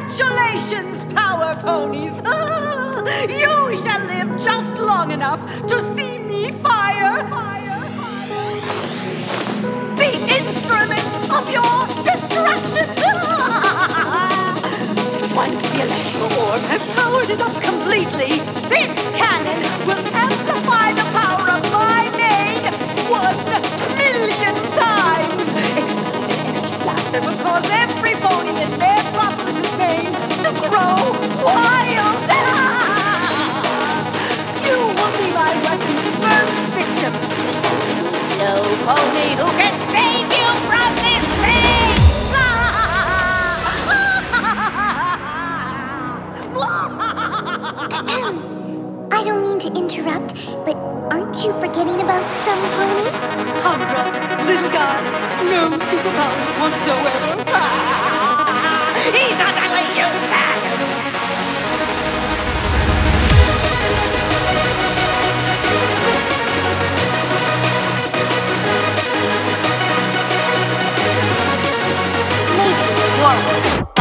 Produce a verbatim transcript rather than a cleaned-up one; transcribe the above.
Congratulations, Power Ponies! You shall live just long enough to see me fire, fire, fire. The instrument of your destruction! Once the electro orb has powered it up completely, this cannon will amplify the power of my main one million times! Expanded energy blast that will cause every pony in their Metropolis' main to grow wild! You will be my weapon's first victims! There's no pony who can save you from this thing! I don't mean to interrupt, but aren't you forgetting about some pony? Hydra, little guy, no superpowers whatsoever. He's utterly useless! Maybe you're